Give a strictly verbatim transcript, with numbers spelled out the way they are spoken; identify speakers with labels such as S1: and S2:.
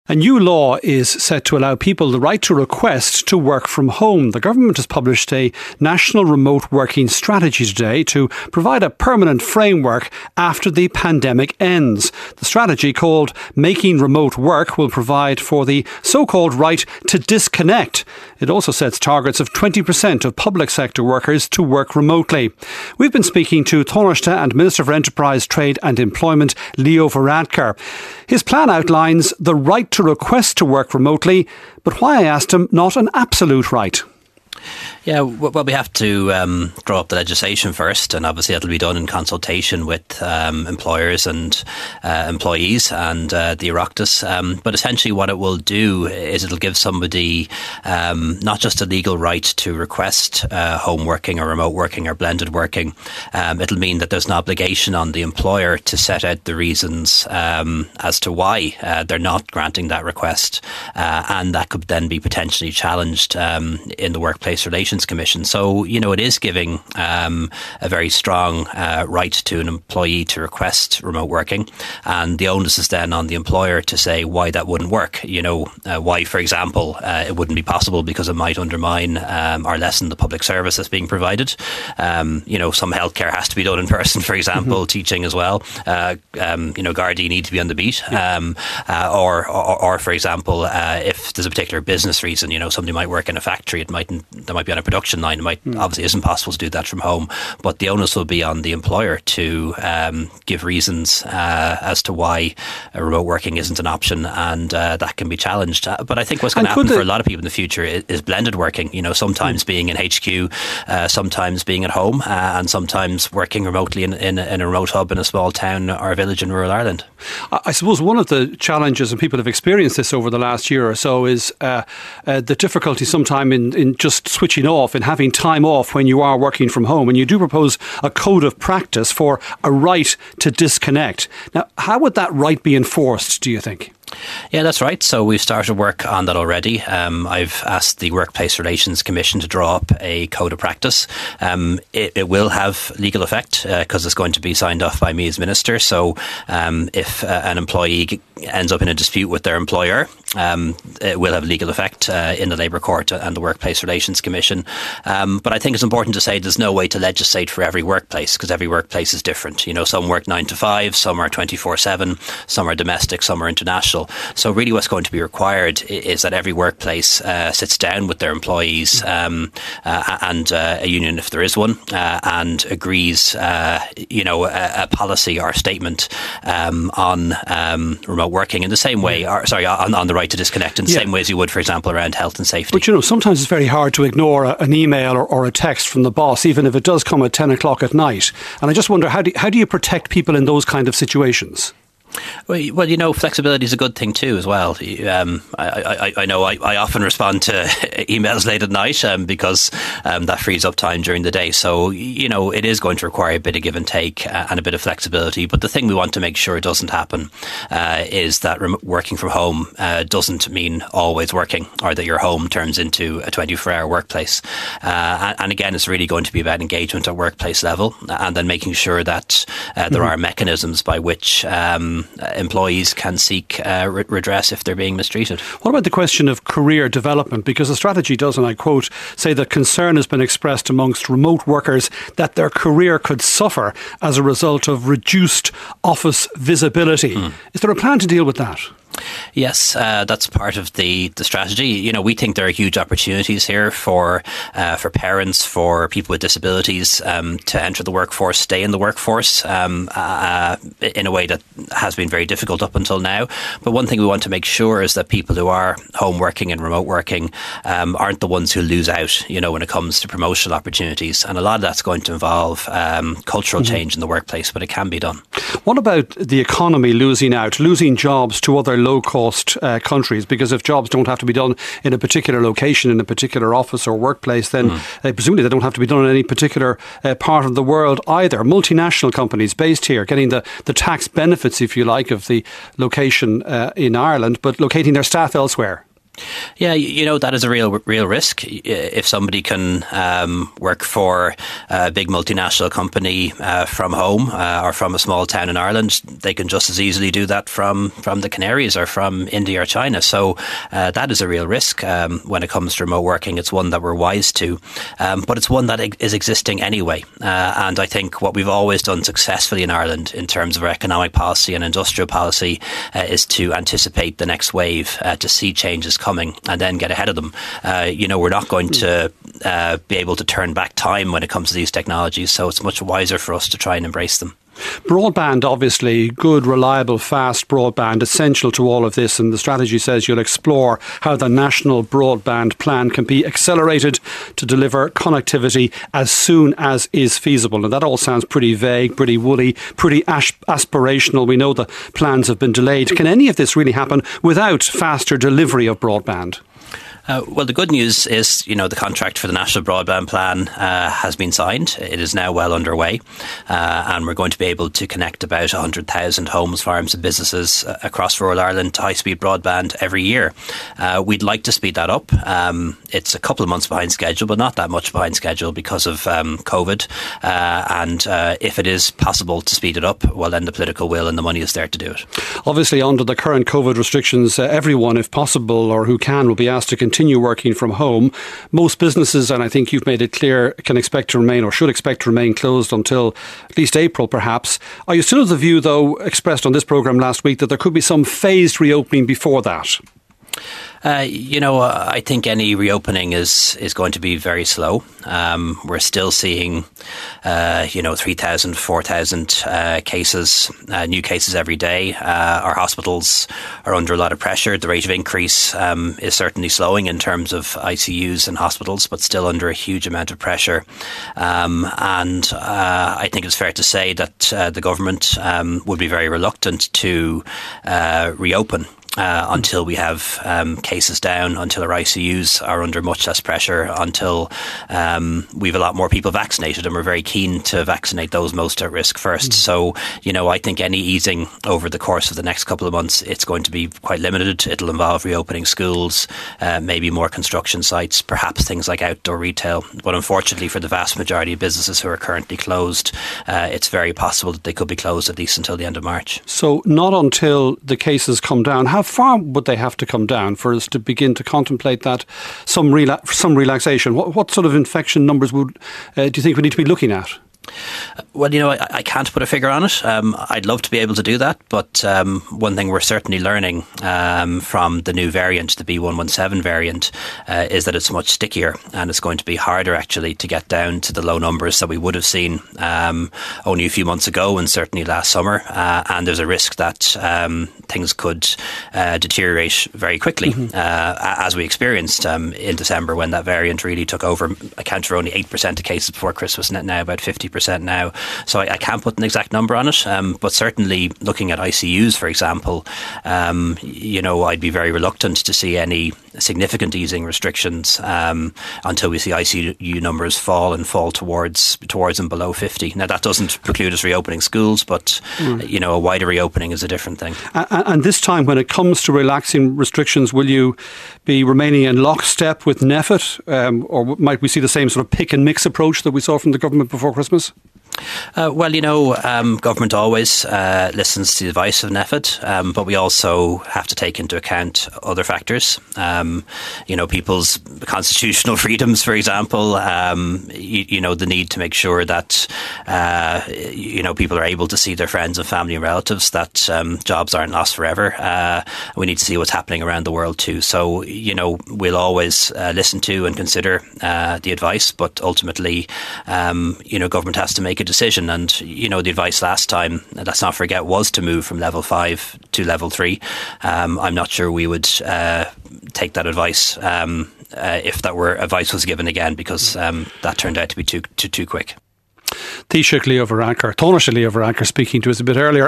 S1: A new law is set to allow people the right to request to work from home. The government has published a national remote working strategy today to provide a permanent framework after the pandemic ends. The strategy, called Making Remote Work, will provide for the so-called right to disconnect. It also sets targets of twenty percent of public sector workers to work remotely. We've been speaking to Taoiseach and Minister for Enterprise, Trade and Employment, Leo Varadkar. His plan outlines the right to request to work remotely, but why, I asked him, not an absolute right.
S2: Yeah, well, we have to um, draw up the legislation first, and obviously that'll be done in consultation with um, employers and uh, employees and uh, the Oireachtas. Um, but essentially what it will do is it'll give somebody um, not just a legal right to request uh, home working or remote working or blended working. Um, it'll mean that there's an obligation on the employer to set out the reasons um, as to why uh, they're not granting that request, uh, and that could then be potentially challenged um, in the Workplace Relations Commission. So, you know, it is giving um, a very strong uh, right to an employee to request remote working, and the onus is then on the employer to say why that wouldn't work. You know, uh, why, for example, uh, it wouldn't be possible because it might undermine um, or lessen the public service that's being provided. Um, you know, some healthcare has to be done in person, for example, mm-hmm. teaching as well. Uh, um, you know, Gardaí need to be on the beat. Yeah. Um, uh, or, or, or, for example, uh, if there's a particular business reason, you know, somebody might work in a factory, it mightn't, they might be on a production line. It might mm. obviously isn't possible to do that from home, but the onus will be on the employer to um, give reasons uh, as to why uh, remote working isn't an option, and uh, that can be challenged. Uh, but I think what's going to happen for a lot of people in the future is, is blended working. You know, sometimes mm. being in H Q, uh, sometimes being at home, uh, and sometimes working remotely in, in, in a remote hub in a small town or village in rural Ireland.
S1: I suppose one of the challenges, and people have experienced this over the last year or so, is uh, uh, the difficulty sometime in, in just switching off and having time off when you are working from home. And you do propose a code of practice for a right to disconnect. Now, how would that right be enforced, do you think?
S2: Yeah, that's right. So we've started work on that already. Um, I've asked the Workplace Relations Commission to draw up a code of practice. Um, it, it will have legal effect because uh, it's going to be signed off by me as Minister. So um, if uh, an employee ends up in a dispute with their employer, um, it will have legal effect uh, in the Labour Court and the Workplace Relations Commission. Um, but I think it's important to say there's no way to legislate for every workplace, because every workplace is different. You know, some work nine to five, some are twenty-four seven, some are domestic, some are international. So really what's going to be required is that every workplace uh, sits down with their employees um, uh, and uh, a union, if there is one, uh, and agrees, uh, you know, a, a policy or a statement um, on um, remote working in the same way, or sorry, on, on the right to disconnect in the yeah. same way as you would, for example, around health and safety.
S1: But, you know, sometimes it's very hard to ignore a, an email or, or a text from the boss, even if it does come at ten o'clock at night. And I just wonder, how do, how do you protect people in those kind of situations?
S2: Well, you know, flexibility is a good thing too, as well. Um, I, I, I know I, I often respond to emails late at night um, because um, that frees up time during the day. So, you know, it is going to require a bit of give and take uh, and a bit of flexibility. But the thing we want to make sure doesn't happen uh, is that rem- working from home uh, doesn't mean always working, or that your home turns into a twenty-four hour workplace. Uh, and, and again, it's really going to be about engagement at workplace level, and then making sure that uh, there mm-hmm. are mechanisms by which um, employees can seek uh, redress if they're being mistreated.
S1: What about the question of career development? Because the strategy does, and I quote, say that concern has been expressed amongst remote workers that their career could suffer as a result of reduced office visibility. Mm. Is there a plan to deal with that?
S2: Yes, uh, that's part of the, the strategy. You know, we think there are huge opportunities here for uh, for parents, for people with disabilities um, to enter the workforce, stay in the workforce um, uh, in a way that has been very difficult up until now. But one thing we want to make sure is that people who are home working and remote working um, aren't the ones who lose out, you know, when it comes to promotional opportunities. And a lot of that's going to involve um, cultural mm-hmm. change in the workplace, but it can be done.
S1: What about the economy losing out, losing jobs to other low-cost uh, countries? Because if jobs don't have to be done in a particular location, in a particular office or workplace, then mm. uh, presumably they don't have to be done in any particular uh, part of the world either. Multinational companies based here getting the, the tax benefits, if you like, of the location uh, in Ireland, but locating their staff elsewhere.
S2: Yeah, you know, that is a real real risk. If somebody can um, work for a big multinational company uh, from home uh, or from a small town in Ireland, they can just as easily do that from, from the Canaries or from India or China. So uh, that is a real risk um, when it comes to remote working. It's one that we're wise to, um, but it's one that is existing anyway. Uh, and I think what we've always done successfully in Ireland in terms of our economic policy and industrial policy uh, is to anticipate the next wave, uh, to see changes coming. coming and then get ahead of them. Uh, you know, we're not going to uh, be able to turn back time when it comes to these technologies, so it's much wiser for us to try and embrace them.
S1: Broadband, obviously, good, reliable, fast broadband, essential to all of this, and the strategy says you'll explore how the national broadband plan can be accelerated to deliver connectivity as soon as is feasible. And that all sounds pretty vague, pretty woolly, pretty ash- aspirational. We know the plans have been delayed. Can any of this really happen without faster delivery of broadband?
S2: Uh, well, the good news is, you know, the contract for the National Broadband Plan uh, has been signed. It is now well underway, uh, and we're going to be able to connect about one hundred thousand homes, farms and businesses uh, across rural Ireland to high-speed broadband every year. Uh, we'd like to speed that up. Um, it's a couple of months behind schedule, but not that much behind schedule because of um, COVID. Uh, and uh, if it is possible to speed it up, well, then the political will and the money is there to do it.
S1: Obviously, under the current COVID restrictions, uh, everyone, if possible, or who can, will be asked to continue continue working from home. Most businesses, and I think you've made it clear, can expect to remain or should expect to remain closed until at least April perhaps. Are you still of the view, though, expressed on this programme last week, that there could be some phased reopening before that?
S2: Uh, you know, uh, I think any reopening is, is going to be very slow. Um, we're still seeing, uh, you know, three thousand, four thousand uh, cases, uh, new cases every day. Uh, our hospitals are under a lot of pressure. The rate of increase um, is certainly slowing in terms of I C Us and hospitals, but still under a huge amount of pressure. Um, and uh, I think it's fair to say that uh, the government um, would be very reluctant to uh, reopen Uh, until we have um, cases down, until our I C Us are under much less pressure, until um, we have a lot more people vaccinated, and we're very keen to vaccinate those most at risk first. Mm. So, you know, I think any easing over the course of the next couple of months, it's going to be quite limited. It'll involve reopening schools, uh, maybe more construction sites, perhaps things like outdoor retail. But unfortunately, for the vast majority of businesses who are currently closed, uh, it's very possible that they could be closed at least until the end of March.
S1: So not until the cases come down. How far would they have to come down for us to begin to contemplate that some rela- some relaxation? What, what sort of infection numbers would uh, do you think we need to be looking at?
S2: Well, you know, I, I can't put a figure on it. Um, I'd love to be able to do that, but um, one thing we're certainly learning um, from the new variant, the B one one seven variant, uh, is that it's much stickier, and it's going to be harder actually to get down to the low numbers that we would have seen um, only a few months ago and certainly last summer. Uh, and there's a risk that um, things could uh, deteriorate very quickly, mm-hmm. uh, as we experienced um, in December when that variant really took over. I count for only eight percent of cases before Christmas, now about fifty percent now. So I, I can't put an exact number on it, um, but certainly looking at I C Us, for example, um, you know, I'd be very reluctant to see any significant easing restrictions um, until we see I C U numbers fall and fall towards towards and below fifty. Now, that doesn't preclude us reopening schools, but, mm. you know, a wider reopening is a different thing.
S1: And, and this time, when it comes to relaxing restrictions, will you be remaining in lockstep with NPHET, um, or might we see the same sort of pick and mix approach that we saw from the government before Christmas?
S2: Uh, well, you know, um, government always uh, listens to the advice of NPHET, um, but we also have to take into account other factors. Um, you know, people's constitutional freedoms, for example. Um, you, you know, the need to make sure that uh, you know people are able to see their friends and family and relatives. That um, jobs aren't lost forever. Uh, we need to see what's happening around the world too. So, you know, we'll always uh, listen to and consider uh, the advice, but ultimately, um, you know, government has to make a decision. And, you know, the advice last time, let's not forget, was to move from level five to level three. Um, I'm not sure we would uh, take that advice um, uh, if that were advice was given again, because um, that turned out to be too too, too quick.
S1: Taoiseach Leo Varadkar, Taoiseach Leo Varadkar speaking to us a bit earlier.